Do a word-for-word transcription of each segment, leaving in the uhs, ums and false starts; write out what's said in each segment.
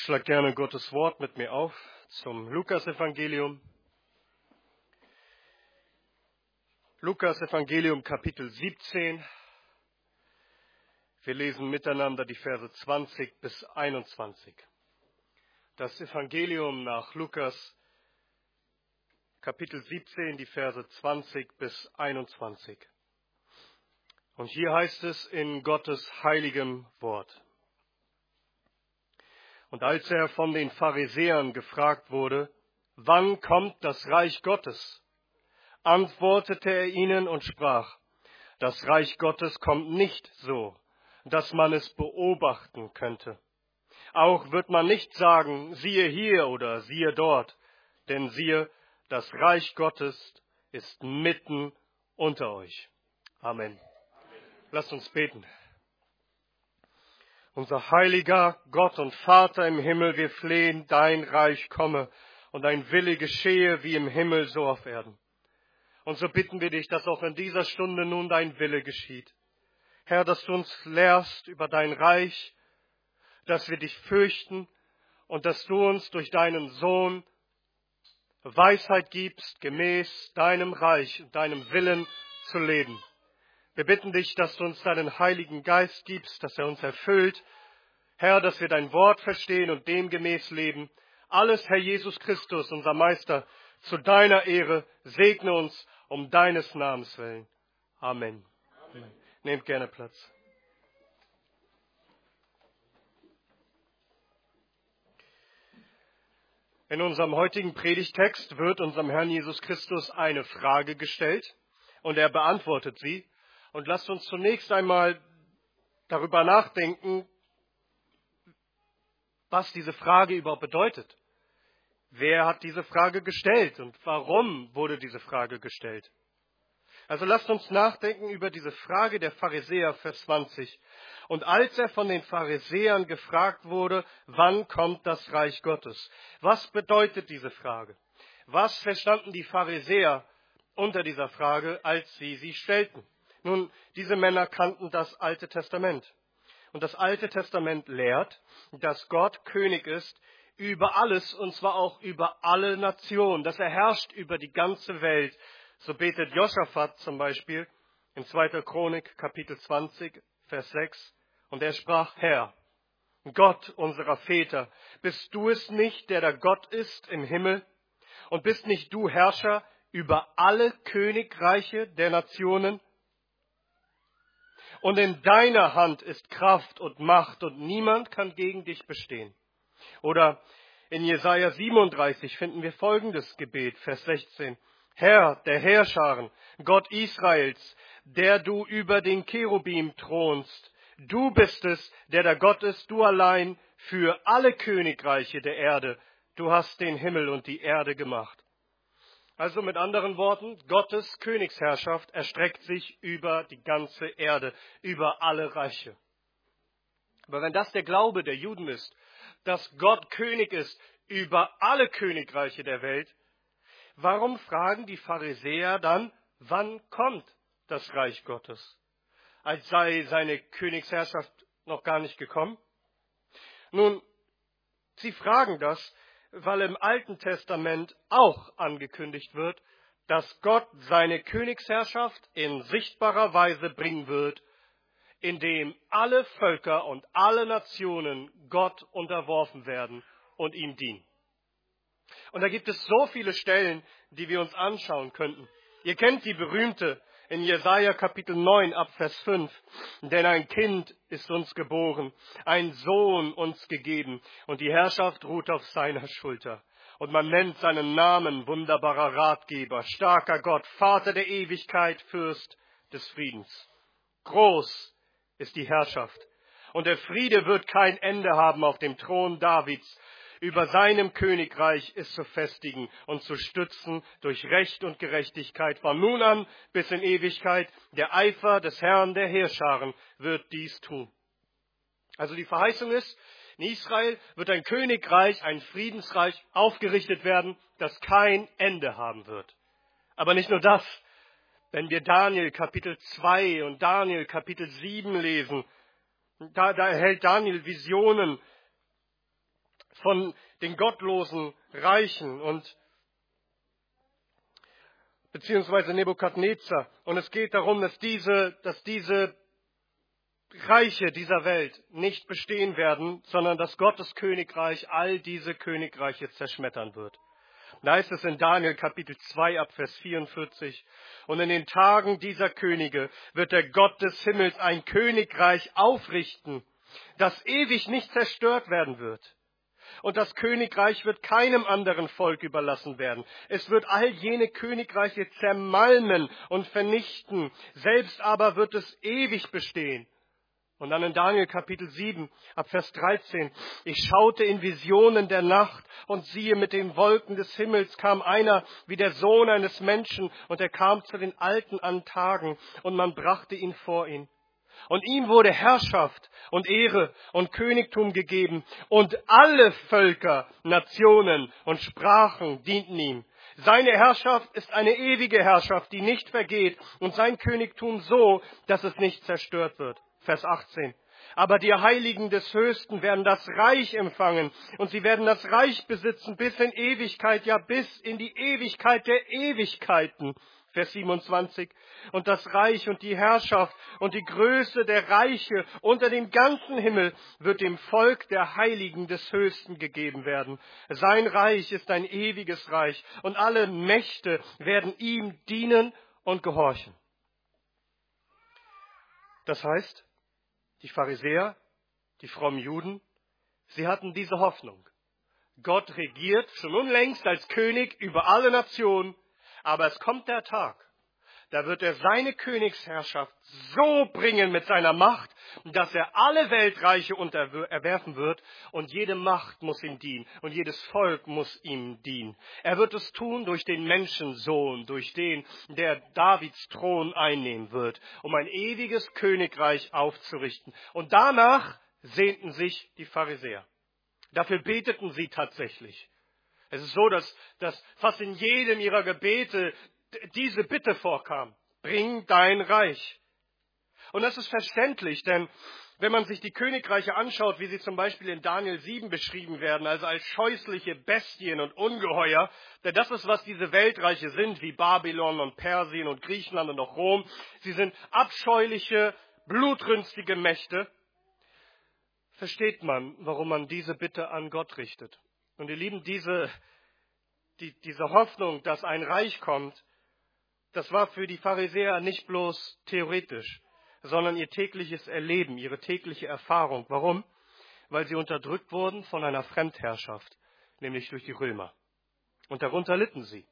Schlag gerne Gottes Wort mit mir auf zum Lukas-Evangelium. Lukas-Evangelium Kapitel siebzehn. Wir lesen miteinander die Verse zwanzig bis einundzwanzig. Das Evangelium nach Lukas Kapitel siebzehn, die Verse zwanzig bis einundzwanzig. Und hier heißt es in Gottes heiligem Wort: Und als er von den Pharisäern gefragt wurde, wann kommt das Reich Gottes, antwortete er ihnen und sprach: Das Reich Gottes kommt nicht so, dass man es beobachten könnte. Auch wird man nicht sagen, siehe hier oder siehe dort, denn siehe, das Reich Gottes ist mitten unter euch. Amen. Lasst uns beten. Unser heiliger Gott und Vater im Himmel, wir flehen, dein Reich komme und dein Wille geschehe wie im Himmel, so auf Erden. Und so bitten wir dich, dass auch in dieser Stunde nun dein Wille geschieht. Herr, dass du uns lehrst über dein Reich, dass wir dich fürchten und dass du uns durch deinen Sohn Weisheit gibst, gemäß deinem Reich und deinem Willen zu leben. Wir bitten dich, dass du uns deinen Heiligen Geist gibst, dass er uns erfüllt. Herr, dass wir dein Wort verstehen und demgemäß leben. Alles, Herr Jesus Christus, unser Meister, zu deiner Ehre, segne uns um deines Namens willen. Amen. Amen. Nehmt gerne Platz. In unserem heutigen Predigtext wird unserem Herrn Jesus Christus eine Frage gestellt und er beantwortet sie. Und lasst uns zunächst einmal darüber nachdenken, was diese Frage überhaupt bedeutet. Wer hat diese Frage gestellt und warum wurde diese Frage gestellt? Also lasst uns nachdenken über diese Frage der Pharisäer, Vers zwanzig. Und als er von den Pharisäern gefragt wurde, wann kommt das Reich Gottes? Was bedeutet diese Frage? Was verstanden die Pharisäer unter dieser Frage, als sie sie stellten? Nun, diese Männer kannten das Alte Testament. Und das Alte Testament lehrt, dass Gott König ist über alles, und zwar auch über alle Nationen, dass er herrscht über die ganze Welt. So betet Josaphat zum Beispiel in zweiter Chronik, Kapitel zwanzig, Vers sechs. Und er sprach: Herr, Gott unserer Väter, bist du es nicht, der der Gott ist im Himmel? Und bist nicht du Herrscher über alle Königreiche der Nationen? Und in deiner Hand ist Kraft und Macht, und niemand kann gegen dich bestehen. Oder in Jesaja siebenunddreißig finden wir folgendes Gebet, Vers sechzehn. Herr der Heerscharen, Gott Israels, der du über den Cherubim thronst, du bist es, der der Gott ist, du allein, für alle Königreiche der Erde. Du hast den Himmel und die Erde gemacht. Also mit anderen Worten, Gottes Königsherrschaft erstreckt sich über die ganze Erde, über alle Reiche. Aber wenn das der Glaube der Juden ist, dass Gott König ist über alle Königreiche der Welt, warum fragen die Pharisäer dann, wann kommt das Reich Gottes? Als sei seine Königsherrschaft noch gar nicht gekommen? Nun, sie fragen das, weil im Alten Testament auch angekündigt wird, dass Gott seine Königsherrschaft in sichtbarer Weise bringen wird, indem alle Völker und alle Nationen Gott unterworfen werden und ihm dienen. Und da gibt es so viele Stellen, die wir uns anschauen könnten. Ihr kennt die berühmte in Jesaja Kapitel neun ab Vers fünf. Denn ein Kind ist uns geboren, ein Sohn uns gegeben, und die Herrschaft ruht auf seiner Schulter. Und man nennt seinen Namen wunderbarer Ratgeber, starker Gott, Vater der Ewigkeit, Fürst des Friedens. Groß ist die Herrschaft, und der Friede wird kein Ende haben auf dem Thron Davids. Über seinem Königreich ist zu festigen und zu stützen durch Recht und Gerechtigkeit von nun an bis in Ewigkeit. Der Eifer des Herrn der Heerscharen wird dies tun. Also die Verheißung ist, in Israel wird ein Königreich, ein Friedensreich aufgerichtet werden, das kein Ende haben wird. Aber nicht nur das. Wenn wir Daniel Kapitel zwei und Daniel Kapitel sieben lesen, da, da erhält Daniel Visionen von den gottlosen Reichen und beziehungsweise Nebukadnezar. Und es geht darum, dass diese, dass diese Reiche dieser Welt nicht bestehen werden, sondern dass Gottes Königreich all diese Königreiche zerschmettern wird. Da heißt es in Daniel Kapitel zwei ab Vers vierundvierzig, und in den Tagen dieser Könige wird der Gott des Himmels ein Königreich aufrichten, das ewig nicht zerstört werden wird. Und das Königreich wird keinem anderen Volk überlassen werden. Es wird all jene Königreiche zermalmen und vernichten, selbst aber wird es ewig bestehen. Und dann in Daniel Kapitel sieben, ab Vers dreizehn. Ich schaute in Visionen der Nacht und siehe, mit den Wolken des Himmels kam einer wie der Sohn eines Menschen und er kam zu den Alten an Tagen und man brachte ihn vor ihn. Und ihm wurde Herrschaft und Ehre und Königtum gegeben und alle Völker, Nationen und Sprachen dienten ihm. Seine Herrschaft ist eine ewige Herrschaft, die nicht vergeht und sein Königtum so, dass es nicht zerstört wird. Vers achtzehn. Aber die Heiligen des Höchsten werden das Reich empfangen und sie werden das Reich besitzen bis in Ewigkeit, ja bis in die Ewigkeit der Ewigkeiten. Vers siebenundzwanzig. Und das Reich und die Herrschaft und die Größe der Reiche unter dem ganzen Himmel wird dem Volk der Heiligen des Höchsten gegeben werden. Sein Reich ist ein ewiges Reich und alle Mächte werden ihm dienen und gehorchen. Das heißt, die Pharisäer, die frommen Juden, sie hatten diese Hoffnung. Gott regiert schon unlängst als König über alle Nationen, aber es kommt der Tag, da wird er seine Königsherrschaft so bringen mit seiner Macht, dass er alle Weltreiche unterwerfen wird und jede Macht muss ihm dienen und jedes Volk muss ihm dienen. Er wird es tun durch den Menschensohn, durch den, der Davids Thron einnehmen wird, um ein ewiges Königreich aufzurichten. Und danach sehnten sich die Pharisäer. Dafür beteten sie tatsächlich. Es ist so, dass, dass fast in jedem ihrer Gebete diese Bitte vorkam. Bring dein Reich. Und das ist verständlich, denn wenn man sich die Königreiche anschaut, wie sie zum Beispiel in Daniel sieben beschrieben werden, also als scheußliche Bestien und Ungeheuer, denn das ist, was diese Weltreiche sind, wie Babylon und Persien und Griechenland und auch Rom. Sie sind abscheuliche, blutrünstige Mächte. Versteht man, warum man diese Bitte an Gott richtet. Und ihr Lieben, diese, die, diese Hoffnung, dass ein Reich kommt, das war für die Pharisäer nicht bloß theoretisch, sondern ihr tägliches Erleben, ihre tägliche Erfahrung. Warum? Weil sie unterdrückt wurden von einer Fremdherrschaft, nämlich durch die Römer. Und darunter litten sie.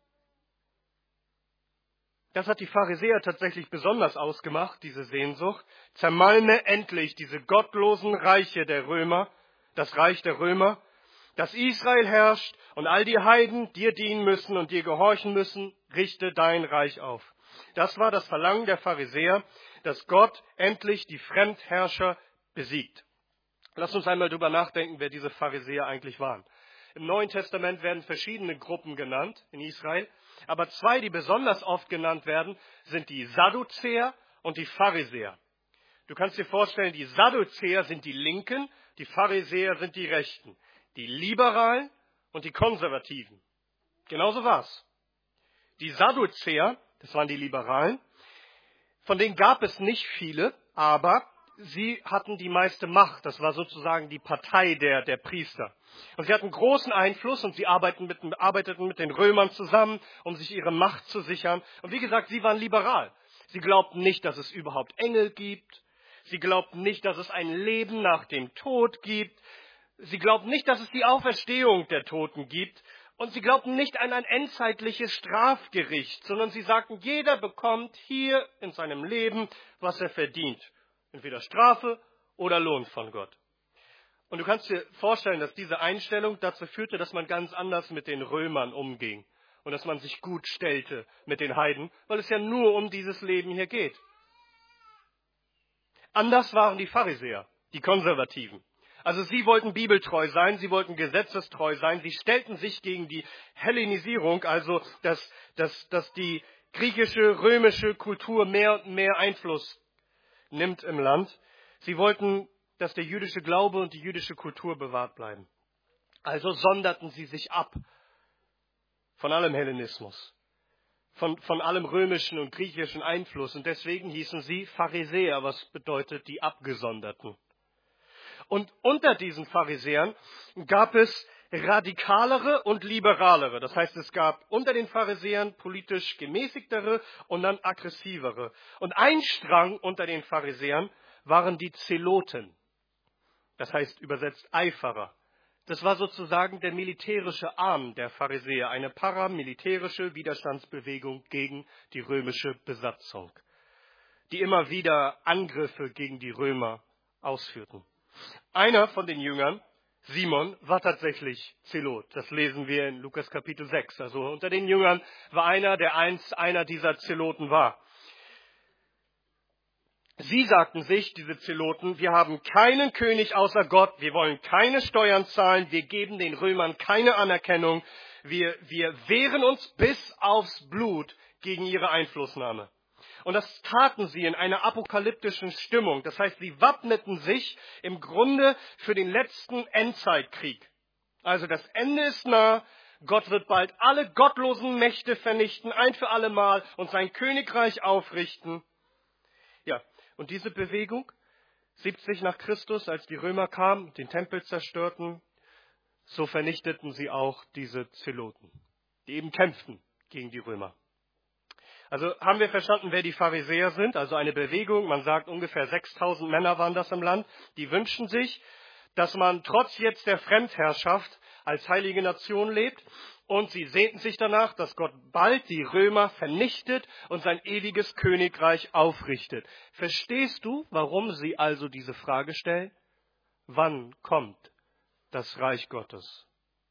Das hat die Pharisäer tatsächlich besonders ausgemacht, diese Sehnsucht. Zermalme endlich diese gottlosen Reiche der Römer, das Reich der Römer, dass Israel herrscht und all die Heiden dir dienen müssen und dir gehorchen müssen, richte dein Reich auf. Das war das Verlangen der Pharisäer, dass Gott endlich die Fremdherrscher besiegt. Lass uns einmal darüber nachdenken, wer diese Pharisäer eigentlich waren. Im Neuen Testament werden verschiedene Gruppen genannt in Israel, aber zwei, die besonders oft genannt werden, sind die Sadduzäer und die Pharisäer. Du kannst dir vorstellen, die Sadduzäer sind die Linken, die Pharisäer sind die Rechten. Die Liberalen und die Konservativen. Genauso war's. Die Sadduzäer, das waren die Liberalen, von denen gab es nicht viele, aber sie hatten die meiste Macht. Das war sozusagen die Partei der, der Priester. Und sie hatten großen Einfluss und sie arbeiteten mit, arbeiteten mit den Römern zusammen, um sich ihre Macht zu sichern. Und wie gesagt, sie waren liberal. Sie glaubten nicht, dass es überhaupt Engel gibt. Sie glaubten nicht, dass es ein Leben nach dem Tod gibt. Sie glaubten nicht, dass es die Auferstehung der Toten gibt. Und sie glaubten nicht an ein endzeitliches Strafgericht, sondern sie sagten, jeder bekommt hier in seinem Leben, was er verdient. Entweder Strafe oder Lohn von Gott. Und du kannst dir vorstellen, dass diese Einstellung dazu führte, dass man ganz anders mit den Römern umging. Und dass man sich gut stellte mit den Heiden, weil es ja nur um dieses Leben hier geht. Anders waren die Pharisäer, die Konservativen. Also sie wollten bibeltreu sein, sie wollten gesetzestreu sein, sie stellten sich gegen die Hellenisierung, also dass, dass, dass die griechische, römische Kultur mehr und mehr Einfluss nimmt im Land. Sie wollten, dass der jüdische Glaube und die jüdische Kultur bewahrt bleiben. Also sonderten sie sich ab von allem Hellenismus, von, von allem römischen und griechischen Einfluss. Und deswegen hießen sie Pharisäer, was bedeutet die Abgesonderten. Und unter diesen Pharisäern gab es radikalere und liberalere. Das heißt, es gab unter den Pharisäern politisch gemäßigtere und dann aggressivere. Und ein Strang unter den Pharisäern waren die Zeloten. Das heißt übersetzt Eiferer. Das war sozusagen der militärische Arm der Pharisäer, eine paramilitärische Widerstandsbewegung gegen die römische Besatzung, die immer wieder Angriffe gegen die Römer ausführten. Einer von den Jüngern, Simon, war tatsächlich Zelot. Das lesen wir in Lukas Kapitel sechs. Also unter den Jüngern war einer, der einst einer dieser Zeloten war. Sie sagten sich, diese Zeloten, wir haben keinen König außer Gott, wir wollen keine Steuern zahlen, wir geben den Römern keine Anerkennung, wir, wir wehren uns bis aufs Blut gegen ihre Einflussnahme. Und das taten sie in einer apokalyptischen Stimmung. Das heißt, sie wappneten sich im Grunde für den letzten Endzeitkrieg. Also das Ende ist nah, Gott wird bald alle gottlosen Mächte vernichten, ein für alle Mal, und sein Königreich aufrichten. Ja, und diese Bewegung, siebzig nach Christus, als die Römer kamen, den Tempel zerstörten, so vernichteten sie auch diese Zeloten, die eben kämpften gegen die Römer. Also haben wir verstanden, wer die Pharisäer sind? Also eine Bewegung, man sagt ungefähr sechstausend Männer waren das im Land, die wünschen sich, dass man trotz jetzt der Fremdherrschaft als heilige Nation lebt, und sie sehnten sich danach, dass Gott bald die Römer vernichtet und sein ewiges Königreich aufrichtet. Verstehst du, warum sie also diese Frage stellen? Wann kommt das Reich Gottes?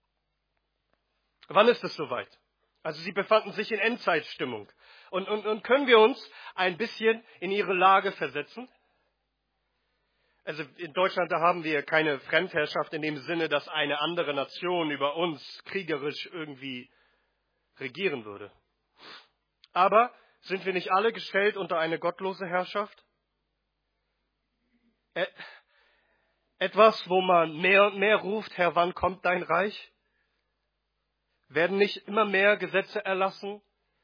Wann ist es soweit? Also sie befanden sich in Endzeitstimmung. Und, und, und können wir uns ein bisschen in ihre Lage versetzen? Also in Deutschland, da haben wir keine Fremdherrschaft in dem Sinne, dass eine andere Nation über uns kriegerisch irgendwie regieren würde. Aber sind wir nicht alle gestellt unter eine gottlose Herrschaft? Etwas, wo man mehr und mehr ruft, Herr, wann kommt dein Reich? Werden nicht immer mehr Gesetze erlassen,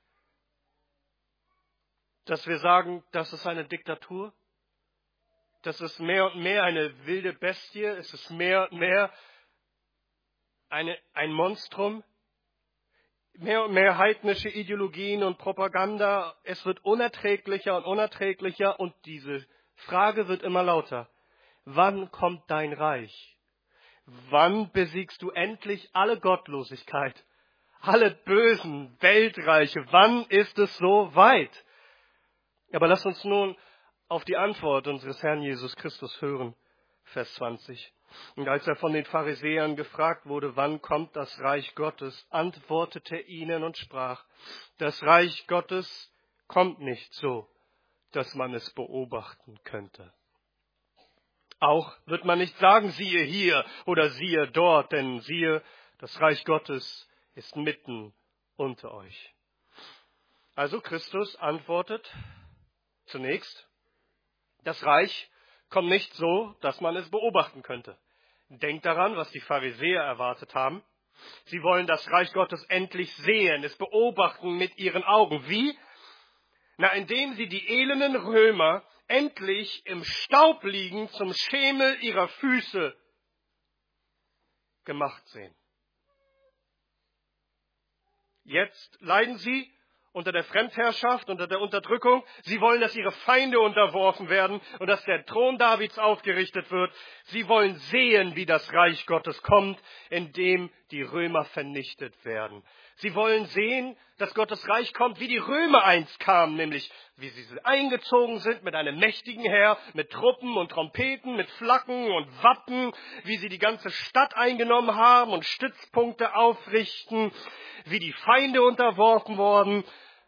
dass wir sagen, das ist eine Diktatur? Das ist mehr und mehr eine wilde Bestie, es ist mehr und mehr eine, ein Monstrum, mehr und mehr heidnische Ideologien und Propaganda. Es wird unerträglicher und unerträglicher und diese Frage wird immer lauter. Wann kommt dein Reich? Wann besiegst du endlich alle Gottlosigkeit, alle bösen Weltreiche? Wann ist es so weit? Aber lass uns nun auf die Antwort unseres Herrn Jesus Christus hören, Vers zwanzig. Und als er von den Pharisäern gefragt wurde, wann kommt das Reich Gottes, antwortete er ihnen und sprach, das Reich Gottes kommt nicht so, dass man es beobachten könnte. Auch wird man nicht sagen, siehe hier oder siehe dort, denn siehe, das Reich Gottes ist mitten unter euch. Also Christus antwortet zunächst, das Reich kommt nicht so, dass man es beobachten könnte. Denkt daran, was die Pharisäer erwartet haben. Sie wollen das Reich Gottes endlich sehen, es beobachten mit ihren Augen. Wie? Na, indem sie die elenden Römer endlich im Staub liegen, zum Schemel ihrer Füße gemacht sehen. Jetzt leiden sie unter der Fremdherrschaft, unter der Unterdrückung. Sie wollen, dass ihre Feinde unterworfen werden und dass der Thron Davids aufgerichtet wird. Sie wollen sehen, wie das Reich Gottes kommt, in dem die Römer vernichtet werden. Sie wollen sehen, dass Gottes Reich kommt, wie die Römer einst kamen, nämlich wie sie eingezogen sind mit einem mächtigen Heer, mit Truppen und Trompeten, mit Flaggen und Wappen, wie sie die ganze Stadt eingenommen haben und Stützpunkte aufrichten, wie die Feinde unterworfen wurden.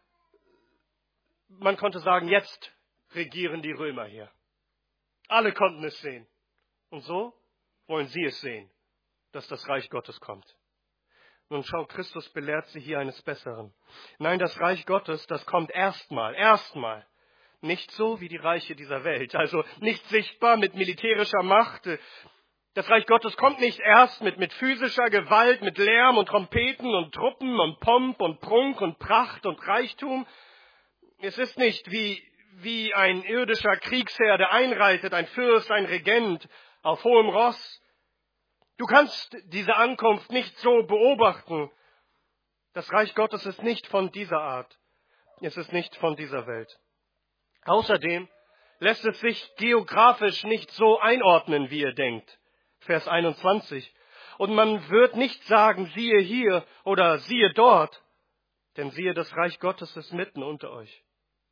Man konnte sagen, jetzt regieren die Römer hier. Alle konnten es sehen. Und so wollen sie es sehen, dass das Reich Gottes kommt. Nun schau, Christus belehrt sie hier eines Besseren. Nein, das Reich Gottes, das kommt erstmal, erstmal. Nicht so wie die Reiche dieser Welt, also nicht sichtbar mit militärischer Macht, Das Reich Gottes kommt nicht erst mit, mit physischer Gewalt, mit Lärm und Trompeten und Truppen und Pomp und Prunk und Pracht und Reichtum. Es ist nicht wie, wie ein irdischer Kriegsherr, der einreitet, ein Fürst, ein Regent auf hohem Ross. Du kannst diese Ankunft nicht so beobachten. Das Reich Gottes ist nicht von dieser Art. Es ist nicht von dieser Welt. Außerdem lässt es sich geografisch nicht so einordnen, wie ihr denkt. Vers einundzwanzig. Und man wird nicht sagen, siehe hier oder siehe dort, denn siehe, das Reich Gottes ist mitten unter euch.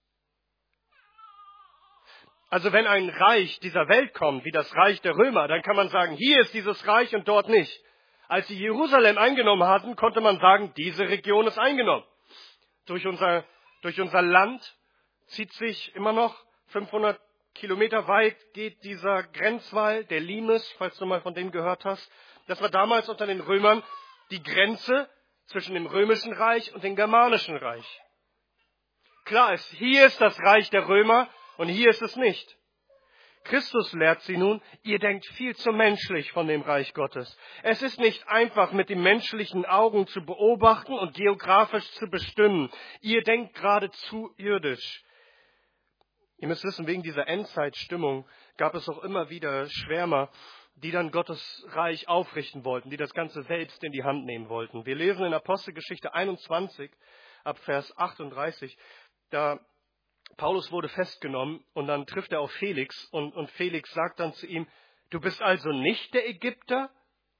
Also wenn ein Reich dieser Welt kommt, wie das Reich der Römer, dann kann man sagen, hier ist dieses Reich und dort nicht. Als sie Jerusalem eingenommen hatten, konnte man sagen, diese Region ist eingenommen. Durch unser, durch unser Land zieht sich immer noch fünfhundert Kilometer weit geht dieser Grenzwall, der Limes, falls du mal von dem gehört hast. Das war damals unter den Römern die Grenze zwischen dem römischen Reich und dem germanischen Reich. Klar ist, hier ist das Reich der Römer und hier ist es nicht. Christus lehrt sie nun, ihr denkt viel zu menschlich von dem Reich Gottes. Es ist nicht einfach mit den menschlichen Augen zu beobachten und geografisch zu bestimmen. Ihr denkt gerade zu irdisch. Ihr müsst wissen, wegen dieser Endzeitstimmung gab es auch immer wieder Schwärmer, die dann Gottes Reich aufrichten wollten, die das Ganze selbst in die Hand nehmen wollten. Wir lesen in Apostelgeschichte einundzwanzig, ab Vers achtunddreißig, da Paulus wurde festgenommen und dann trifft er auf Felix und, und Felix sagt dann zu ihm, du bist also nicht der Ägypter,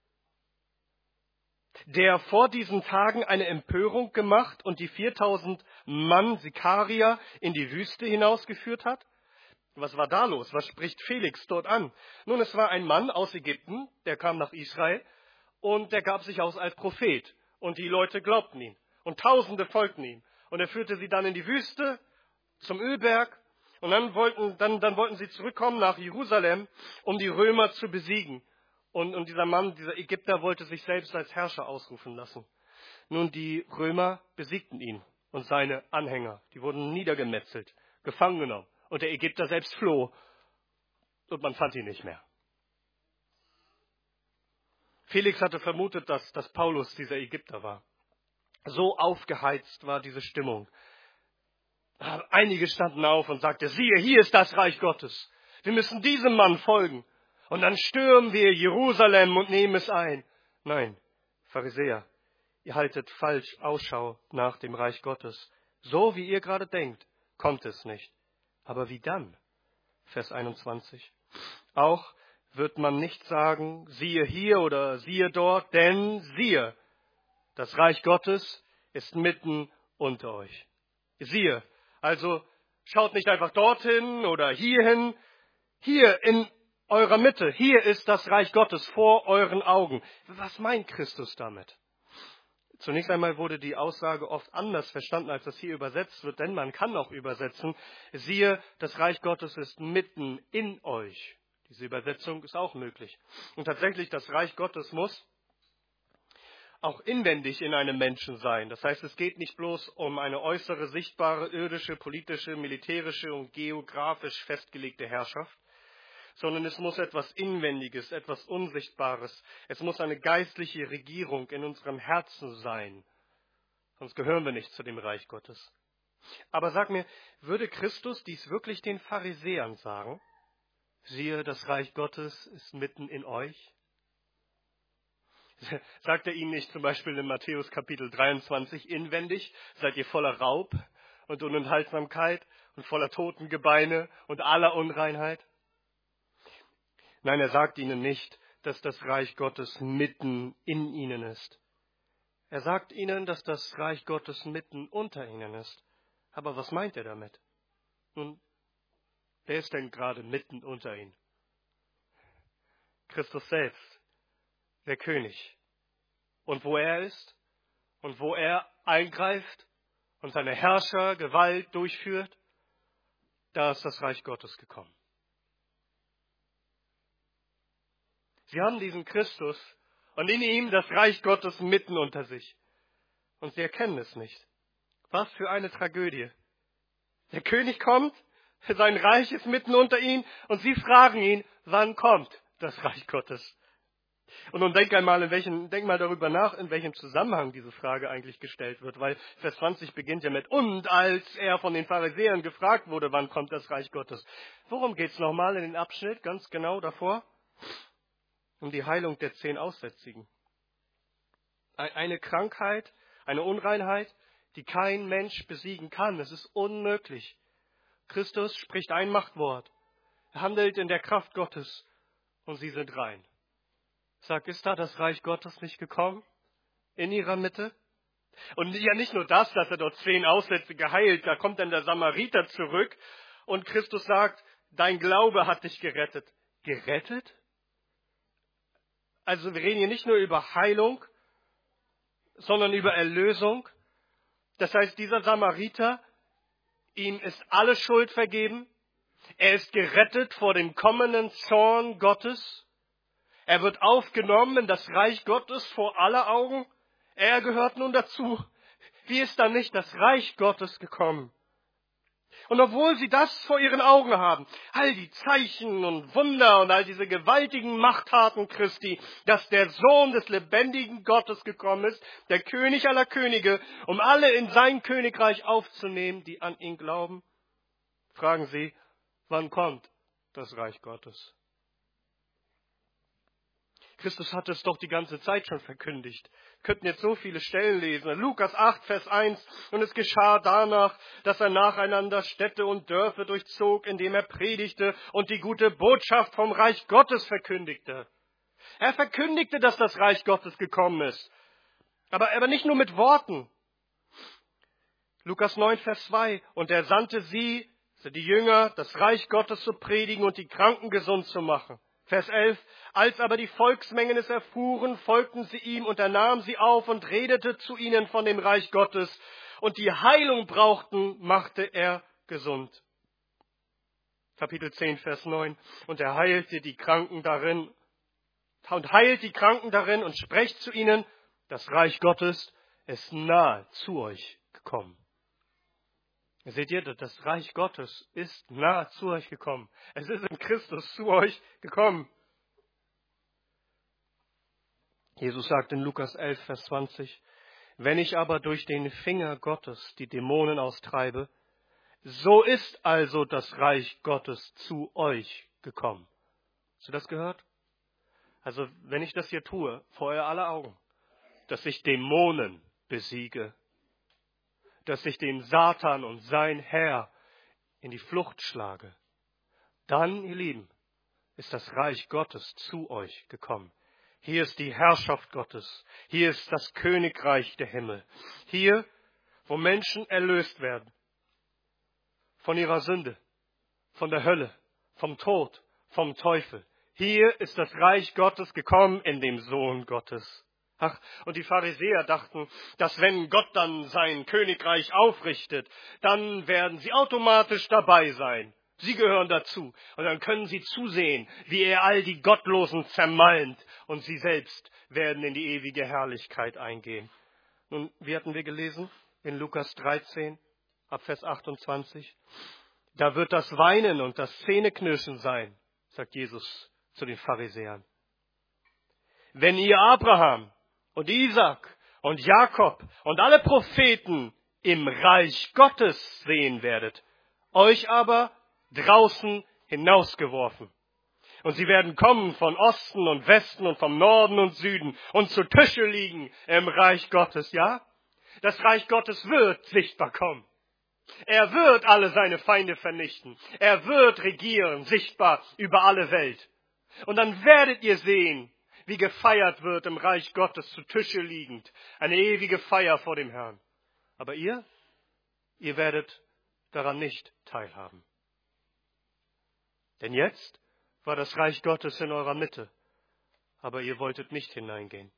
der vor diesen Tagen eine Empörung gemacht und die viertausend Mann Sikarier in die Wüste hinausgeführt hat? Was war da los? Was spricht Felix dort an? Nun, es war ein Mann aus Ägypten, der kam nach Israel und der gab sich aus als Prophet. Und die Leute glaubten ihm und Tausende folgten ihm. Und er führte sie dann in die Wüste zum Ölberg und dann wollten, dann, dann wollten sie zurückkommen nach Jerusalem, um die Römer zu besiegen. Und, und dieser Mann, dieser Ägypter, wollte sich selbst als Herrscher ausrufen lassen. Nun, die Römer besiegten ihn und seine Anhänger. Die wurden niedergemetzelt, gefangen genommen. Und der Ägypter selbst floh und man fand ihn nicht mehr. Felix hatte vermutet, dass, dass Paulus dieser Ägypter war. So aufgeheizt war diese Stimmung. Einige standen auf und sagten, siehe, hier ist das Reich Gottes. Wir müssen diesem Mann folgen. Und dann stürmen wir Jerusalem und nehmen es ein. Nein, Pharisäer, ihr haltet falsch Ausschau nach dem Reich Gottes. So wie ihr gerade denkt, kommt es nicht. Aber wie dann? Vers einundzwanzig. Auch wird man nicht sagen, siehe hier oder siehe dort, denn siehe, das Reich Gottes ist mitten unter euch. Siehe, also schaut nicht einfach dorthin oder hierhin, hier in eurer Mitte, hier ist das Reich Gottes vor euren Augen. Was meint Christus damit? Zunächst einmal wurde die Aussage oft anders verstanden, als das hier übersetzt wird, denn man kann auch übersetzen, siehe, das Reich Gottes ist mitten in euch. Diese Übersetzung ist auch möglich. Und tatsächlich, das Reich Gottes muss auch inwendig in einem Menschen sein. Das heißt, es geht nicht bloß um eine äußere, sichtbare, irdische, politische, militärische und geografisch festgelegte Herrschaft, sondern es muss etwas Inwendiges, etwas Unsichtbares. Es muss eine geistliche Regierung in unserem Herzen sein. Sonst gehören wir nicht zu dem Reich Gottes. Aber sag mir, würde Christus dies wirklich den Pharisäern sagen? Siehe, das Reich Gottes ist mitten in euch. Sagt er ihnen nicht zum Beispiel in Matthäus Kapitel dreiundzwanzig, inwendig seid ihr voller Raub und Unenthaltsamkeit und voller Totengebeine und aller Unreinheit? Nein, er sagt ihnen nicht, dass das Reich Gottes mitten in ihnen ist. Er sagt ihnen, dass das Reich Gottes mitten unter ihnen ist. Aber was meint er damit? Nun, wer ist denn gerade mitten unter ihnen? Christus selbst, der König. Und wo er ist und wo er eingreift und seine Herrscher Gewalt durchführt, da ist das Reich Gottes gekommen. Sie haben diesen Christus und in ihm das Reich Gottes mitten unter sich. Und sie erkennen es nicht. Was für eine Tragödie. Der König kommt, sein Reich ist mitten unter ihnen und sie fragen ihn, wann kommt das Reich Gottes? Und nun denk einmal, in welchen, denk mal darüber nach, in welchem Zusammenhang diese Frage eigentlich gestellt wird, weil Vers zwanzig beginnt ja mit, und als er von den Pharisäern gefragt wurde, wann kommt das Reich Gottes. Worum geht's nochmal in den Abschnitt, ganz genau davor? Um die Heilung der zehn Aussätzigen. Eine Krankheit, eine Unreinheit, die kein Mensch besiegen kann. Es ist unmöglich. Christus spricht ein Machtwort. Er handelt in der Kraft Gottes und sie sind rein. Sag, ist da das Reich Gottes nicht gekommen? In ihrer Mitte? Und ja, nicht nur das, dass er dort zehn Aussätzige heilt, da kommt dann der Samariter zurück und Christus sagt, dein Glaube hat dich gerettet. Gerettet? Also wir reden hier nicht nur über Heilung, sondern über Erlösung. Das heißt, dieser Samariter, ihm ist alle Schuld vergeben. Er ist gerettet vor dem kommenden Zorn Gottes. Er wird aufgenommen in das Reich Gottes vor aller Augen. Er gehört nun dazu. Wie ist dann nicht das Reich Gottes gekommen? Und obwohl sie das vor ihren Augen haben, all die Zeichen und Wunder und all diese gewaltigen Machttaten Christi, dass der Sohn des lebendigen Gottes gekommen ist, der König aller Könige, um alle in sein Königreich aufzunehmen, die an ihn glauben, fragen sie, wann kommt das Reich Gottes? Christus hat es doch die ganze Zeit schon verkündigt. Wir könnten jetzt so viele Stellen lesen. Lukas acht, Vers eins. Und es geschah danach, dass er nacheinander Städte und Dörfer durchzog, indem er predigte und die gute Botschaft vom Reich Gottes verkündigte. Er verkündigte, dass das Reich Gottes gekommen ist. Aber, aber nicht nur mit Worten. Lukas neun, Vers zwei. Und er sandte sie, also die Jünger, das Reich Gottes zu predigen und die Kranken gesund zu machen. Vers elf. Als aber die Volksmengen es erfuhren, folgten sie ihm und er nahm sie auf und redete zu ihnen von dem Reich Gottes. Und die Heilung brauchten, machte er gesund. Kapitel zehn, Vers neun. Und er heilte die Kranken darin und heilt die Kranken darin und spricht zu ihnen, das Reich Gottes ist nahe zu euch gekommen. Seht ihr, das Reich Gottes ist nahe zu euch gekommen. Es ist in Christus zu euch gekommen. Jesus sagt in Lukas elf, Vers zwanzig, wenn ich aber durch den Finger Gottes die Dämonen austreibe, so ist also das Reich Gottes zu euch gekommen. Hast du das gehört? Also wenn ich das hier tue, vor euer aller Augen, dass ich Dämonen besiege, dass ich den Satan und sein Herr in die Flucht schlage, dann, ihr Lieben, ist das Reich Gottes zu euch gekommen. Hier ist die Herrschaft Gottes. Hier ist das Königreich der Himmel. Hier, wo Menschen erlöst werden von ihrer Sünde, von der Hölle, vom Tod, vom Teufel. Hier ist das Reich Gottes gekommen in dem Sohn Gottes. Ach, und die Pharisäer dachten, dass wenn Gott dann sein Königreich aufrichtet, dann werden sie automatisch dabei sein. Sie gehören dazu. Und dann können sie zusehen, wie er all die Gottlosen zermalmt. Und sie selbst werden in die ewige Herrlichkeit eingehen. Nun, wie hatten wir gelesen? In Lukas dreizehn, ab Vers achtundzwanzig. Da wird das Weinen und das Zähneknirschen sein, sagt Jesus zu den Pharisäern. Wenn ihr Abraham und Isaak und Jakob und alle Propheten im Reich Gottes sehen werdet, euch aber draußen hinausgeworfen. Und sie werden kommen von Osten und Westen und vom Norden und Süden und zu Tische liegen im Reich Gottes, ja? Das Reich Gottes wird sichtbar kommen. Er wird alle seine Feinde vernichten. Er wird regieren, sichtbar über alle Welt. Und dann werdet ihr sehen, wie gefeiert wird im Reich Gottes zu Tische liegend. Eine ewige Feier vor dem Herrn. Aber ihr, ihr werdet daran nicht teilhaben. Denn jetzt war das Reich Gottes in eurer Mitte, aber ihr wolltet nicht hineingehen.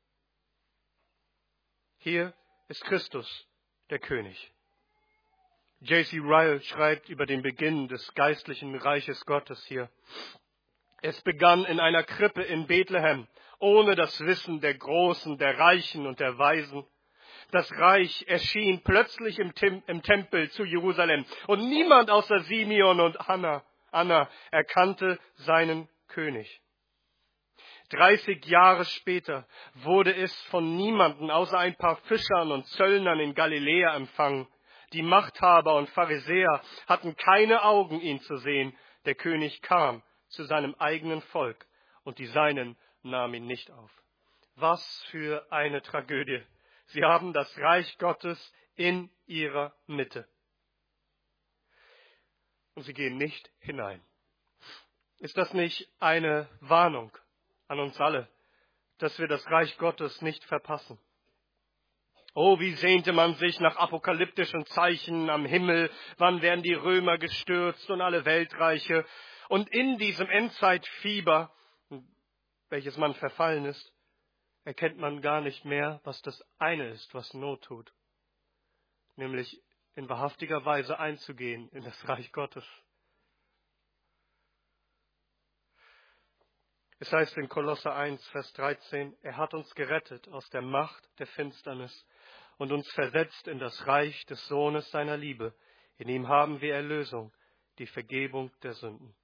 Hier ist Christus, der König. J C Ryle schreibt über den Beginn des geistlichen Reiches Gottes hier. Es begann in einer Krippe in Bethlehem, ohne das Wissen der Großen, der Reichen und der Weisen. Das Reich erschien plötzlich im, Tim- im Tempel zu Jerusalem und niemand außer Simeon und Anna, Anna erkannte seinen König. Dreißig Jahre später wurde es von niemandem außer ein paar Fischern und Zöllnern in Galiläa empfangen. Die Machthaber und Pharisäer hatten keine Augen, ihn zu sehen. Der König kam zu seinem eigenen Volk und die Seinen nahmen ihn nicht auf. Was für eine Tragödie. Sie haben das Reich Gottes in ihrer Mitte. Und sie gehen nicht hinein. Ist das nicht eine Warnung an uns alle, dass wir das Reich Gottes nicht verpassen? Oh, wie sehnte man sich nach apokalyptischen Zeichen am Himmel, wann werden die Römer gestürzt und alle Weltreiche. Und in diesem Endzeitfieber, welches man verfallen ist, erkennt man gar nicht mehr, was das eine ist, was Not tut, nämlich in wahrhaftiger Weise einzugehen in das Reich Gottes. Es heißt in Kolosser eins, Vers dreizehn, er hat uns gerettet aus der Macht der Finsternis und uns versetzt in das Reich des Sohnes seiner Liebe. In ihm haben wir Erlösung, die Vergebung der Sünden.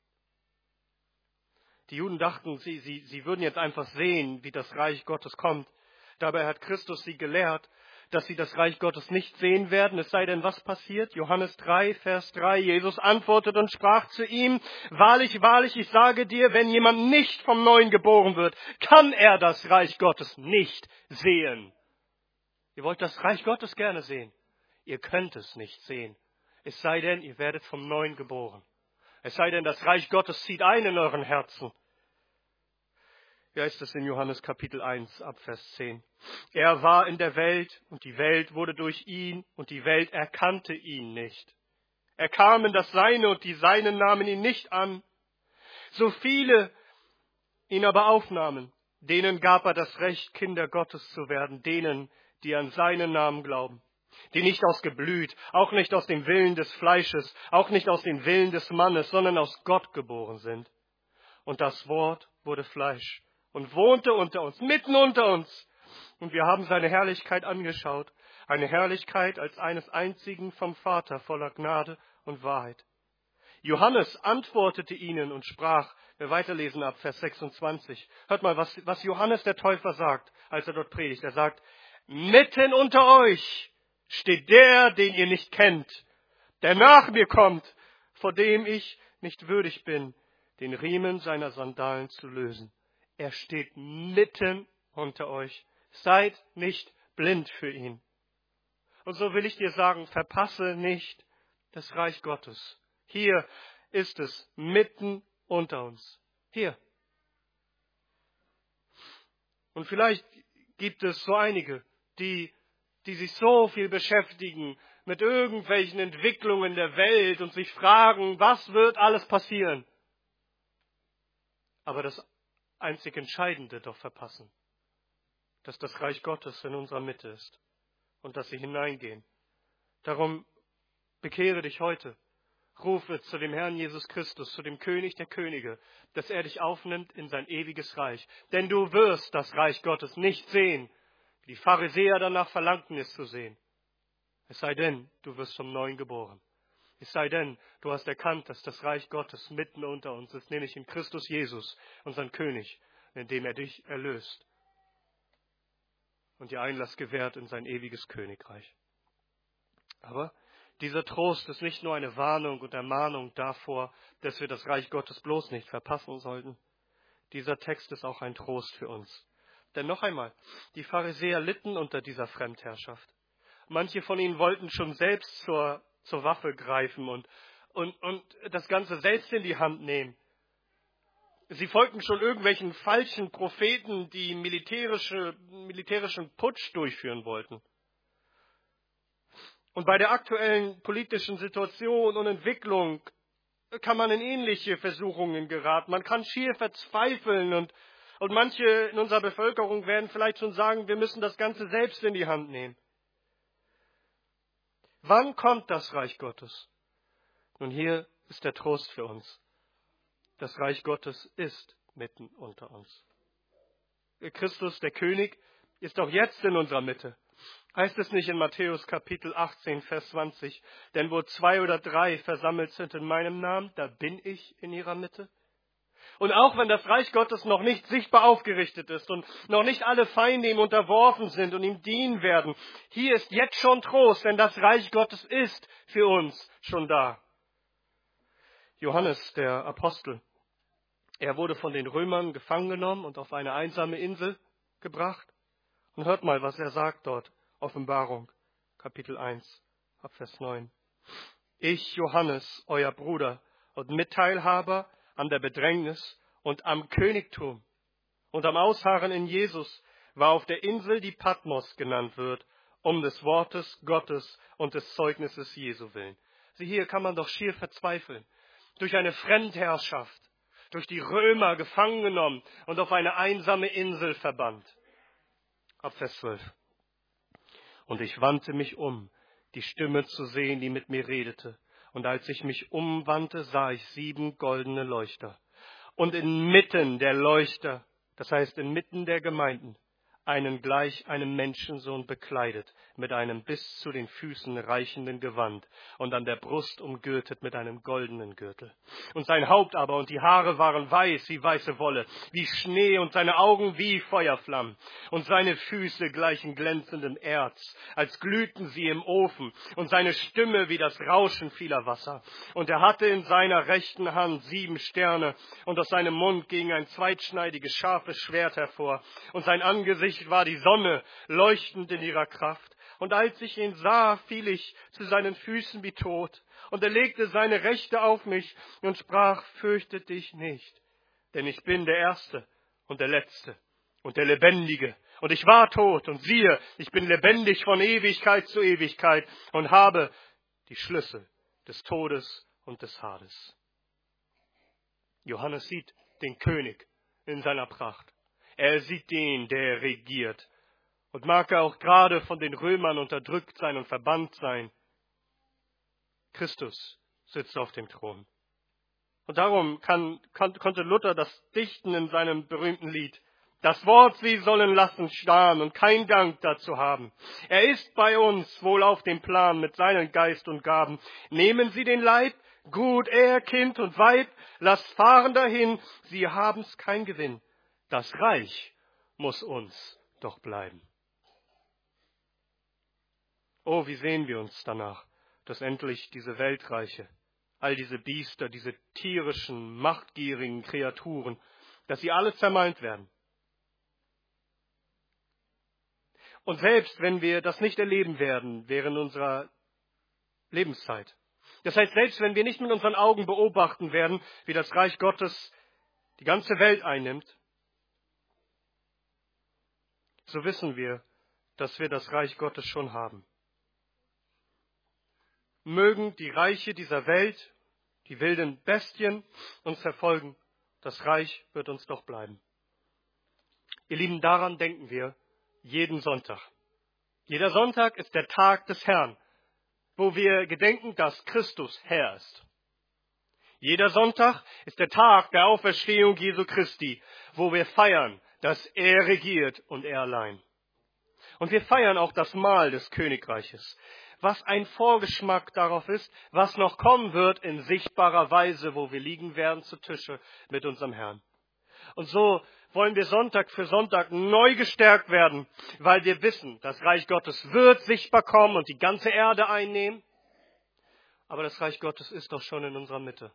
Die Juden dachten, sie, sie, sie würden jetzt einfach sehen, wie das Reich Gottes kommt. Dabei hat Christus sie gelehrt, dass sie das Reich Gottes nicht sehen werden, es sei denn, was passiert? Johannes drei, Vers drei, Jesus antwortet und sprach zu ihm, wahrlich, wahrlich, ich sage dir, wenn jemand nicht vom Neuen geboren wird, kann er das Reich Gottes nicht sehen. Ihr wollt das Reich Gottes gerne sehen. Ihr könnt es nicht sehen. Es sei denn, ihr werdet vom Neuen geboren. Es sei denn, das Reich Gottes zieht ein in euren Herzen. Wie heißt es in Johannes Kapitel eins, ab Vers zehn? Er war in der Welt und die Welt wurde durch ihn und die Welt erkannte ihn nicht. Er kam in das Seine und die Seinen nahmen ihn nicht an. So viele ihn aber aufnahmen, denen gab er das Recht, Kinder Gottes zu werden, denen, die an seinen Namen glauben. Die nicht aus Geblüt, auch nicht aus dem Willen des Fleisches, auch nicht aus dem Willen des Mannes, sondern aus Gott geboren sind. Und das Wort wurde Fleisch und wohnte unter uns, mitten unter uns. Und wir haben seine Herrlichkeit angeschaut, eine Herrlichkeit als eines einzigen vom Vater voller Gnade und Wahrheit. Johannes antwortete ihnen und sprach, wir weiterlesen ab Vers sechsundzwanzig. Hört mal, was, was Johannes der Täufer sagt, als er dort predigt. Er sagt, mitten unter euch steht der, den ihr nicht kennt, der nach mir kommt, vor dem ich nicht würdig bin, den Riemen seiner Sandalen zu lösen. Er steht mitten unter euch. Seid nicht blind für ihn. Und so will ich dir sagen, verpasse nicht das Reich Gottes. Hier ist es mitten unter uns. Hier. Und vielleicht gibt es so einige, die die sich so viel beschäftigen mit irgendwelchen Entwicklungen der Welt und sich fragen, was wird alles passieren? Aber das einzig Entscheidende doch verpassen, dass das Reich Gottes in unserer Mitte ist und dass sie hineingehen. Darum bekehre dich heute, rufe zu dem Herrn Jesus Christus, zu dem König der Könige, dass er dich aufnimmt in sein ewiges Reich. Denn du wirst das Reich Gottes nicht sehen, die Pharisäer danach verlangten, es zu sehen. Es sei denn, du wirst vom Neuen geboren. Es sei denn, du hast erkannt, dass das Reich Gottes mitten unter uns ist, nämlich in Christus Jesus, unseren König, indem er dich erlöst und dir Einlass gewährt in sein ewiges Königreich. Aber dieser Trost ist nicht nur eine Warnung und Ermahnung davor, dass wir das Reich Gottes bloß nicht verpassen sollten. Dieser Text ist auch ein Trost für uns. Denn noch einmal, die Pharisäer litten unter dieser Fremdherrschaft. Manche von ihnen wollten schon selbst zur, zur Waffe greifen und, und, und das Ganze selbst in die Hand nehmen. Sie folgten schon irgendwelchen falschen Propheten, die militärische, militärischen Putsch durchführen wollten. Und bei der aktuellen politischen Situation und Entwicklung kann man in ähnliche Versuchungen geraten. Man kann schier verzweifeln und Und manche in unserer Bevölkerung werden vielleicht schon sagen, wir müssen das Ganze selbst in die Hand nehmen. Wann kommt das Reich Gottes? Nun, hier ist der Trost für uns. Das Reich Gottes ist mitten unter uns. Christus, der König, ist auch jetzt in unserer Mitte. Heißt es nicht in Matthäus Kapitel achtzehn, Vers zwanzig, denn wo zwei oder drei versammelt sind in meinem Namen, da bin ich in ihrer Mitte? Und auch wenn das Reich Gottes noch nicht sichtbar aufgerichtet ist und noch nicht alle Feinde ihm unterworfen sind und ihm dienen werden, hier ist jetzt schon Trost, denn das Reich Gottes ist für uns schon da. Johannes, der Apostel, er wurde von den Römern gefangen genommen und auf eine einsame Insel gebracht. Und hört mal, was er sagt dort, Offenbarung, Kapitel eins, ab Vers neun. Ich, Johannes, euer Bruder und Mitteilhaber an der Bedrängnis und am Königtum und am Ausharren in Jesus, war auf der Insel, die Patmos genannt wird, um des Wortes Gottes und des Zeugnisses Jesu willen. Sieh, hier kann man doch schier verzweifeln. Durch eine Fremdherrschaft, durch die Römer gefangen genommen und auf eine einsame Insel verbannt. Ab Vers zwölf. Und ich wandte mich um, die Stimme zu sehen, die mit mir redete. Und als ich mich umwandte, sah ich sieben goldene Leuchter. Und inmitten der Leuchter, das heißt inmitten der Gemeinden, einen gleich einem Menschensohn bekleidet, mit einem bis zu den Füßen reichenden Gewand und an der Brust umgürtet mit einem goldenen Gürtel. Und sein Haupt aber und die Haare waren weiß wie weiße Wolle, wie Schnee und seine Augen wie Feuerflammen. Und seine Füße gleichen glänzendem Erz, als glühten sie im Ofen, und seine Stimme wie das Rauschen vieler Wasser. Und er hatte in seiner rechten Hand sieben Sterne, und aus seinem Mund ging ein zweitschneidiges, scharfes Schwert hervor, und sein Angesicht war die Sonne, leuchtend in ihrer Kraft. Und als ich ihn sah, fiel ich zu seinen Füßen wie tot. Und er legte seine Rechte auf mich und sprach, fürchte dich nicht, denn ich bin der Erste und der Letzte und der Lebendige. Und ich war tot, und siehe, ich bin lebendig von Ewigkeit zu Ewigkeit und habe die Schlüssel des Todes und des Hades. Johannes sieht den König in seiner Pracht. Er sieht den, der regiert. Und mag er auch gerade von den Römern unterdrückt sein und verbannt sein. Christus sitzt auf dem Thron. Und darum kann, kann, konnte Luther das dichten in seinem berühmten Lied. Das Wort sie sollen lassen starren und kein Dank dazu haben. Er ist bei uns wohl auf dem Plan mit seinen Geist und Gaben. Nehmen Sie den Leib, gut er, Kind und Weib, lasst fahren dahin, sie haben's kein Gewinn. Das Reich muss uns doch bleiben. Oh, wie sehen wir uns danach, dass endlich diese Weltreiche, all diese Biester, diese tierischen, machtgierigen Kreaturen, dass sie alle zermalmt werden. Und selbst wenn wir das nicht erleben werden während unserer Lebenszeit, das heißt, selbst wenn wir nicht mit unseren Augen beobachten werden, wie das Reich Gottes die ganze Welt einnimmt, so wissen wir, dass wir das Reich Gottes schon haben. Mögen die Reiche dieser Welt, die wilden Bestien uns verfolgen, das Reich wird uns doch bleiben. Ihr Lieben, daran denken wir jeden Sonntag. Jeder Sonntag ist der Tag des Herrn, wo wir gedenken, dass Christus Herr ist. Jeder Sonntag ist der Tag der Auferstehung Jesu Christi, wo wir feiern, dass er regiert und er allein. Und wir feiern auch das Mahl des Königreiches, was ein Vorgeschmack darauf ist, was noch kommen wird in sichtbarer Weise, wo wir liegen werden zu Tische mit unserem Herrn. Und so wollen wir Sonntag für Sonntag neu gestärkt werden, weil wir wissen, das Reich Gottes wird sichtbar kommen und die ganze Erde einnehmen. Aber das Reich Gottes ist doch schon in unserer Mitte.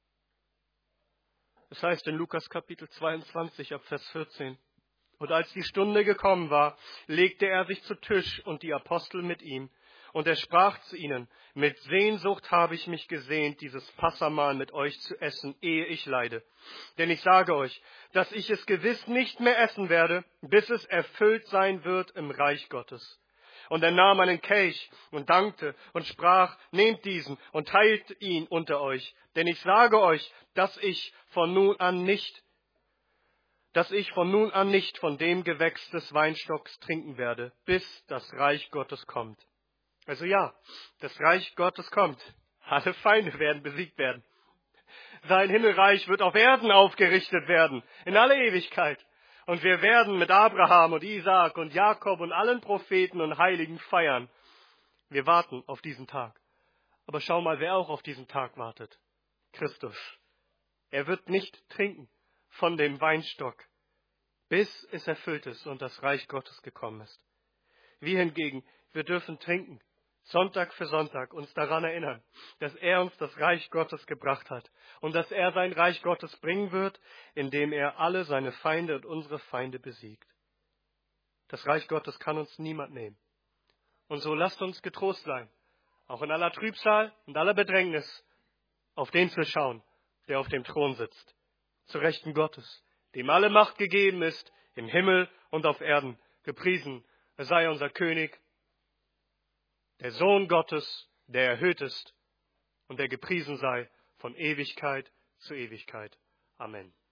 Es heißt in Lukas Kapitel zweiundzwanzig ab Vers vierzehn, und als die Stunde gekommen war, legte er sich zu Tisch und die Apostel mit ihm. Und er sprach zu ihnen, mit Sehnsucht habe ich mich gesehnt, dieses Passahmahl mit euch zu essen, ehe ich leide. Denn ich sage euch, dass ich es gewiss nicht mehr essen werde, bis es erfüllt sein wird im Reich Gottes. Und er nahm einen Kelch und dankte und sprach, nehmt diesen und teilt ihn unter euch. Denn ich sage euch, dass ich von nun an nicht, dass ich von nun an nicht von dem Gewächs des Weinstocks trinken werde, bis das Reich Gottes kommt. Also ja, das Reich Gottes kommt. Alle Feinde werden besiegt werden. Sein Himmelreich wird auf Erden aufgerichtet werden, in alle Ewigkeit. Und wir werden mit Abraham und Isaak und Jakob und allen Propheten und Heiligen feiern. Wir warten auf diesen Tag. Aber schau mal, wer auch auf diesen Tag wartet. Christus. Er wird nicht trinken, von dem Weinstock, bis es erfüllt ist und das Reich Gottes gekommen ist. Wir hingegen, wir dürfen trinken, Sonntag für Sonntag uns daran erinnern, dass er uns das Reich Gottes gebracht hat und dass er sein Reich Gottes bringen wird, indem er alle seine Feinde und unsere Feinde besiegt. Das Reich Gottes kann uns niemand nehmen. Und so lasst uns getrost sein, auch in aller Trübsal und aller Bedrängnis, auf den zu schauen, der auf dem Thron sitzt, zu Rechten Gottes, dem alle Macht gegeben ist, im Himmel und auf Erden. Gepriesen sei unser König, der Sohn Gottes, der erhöht ist und der gepriesen sei von Ewigkeit zu Ewigkeit. Amen.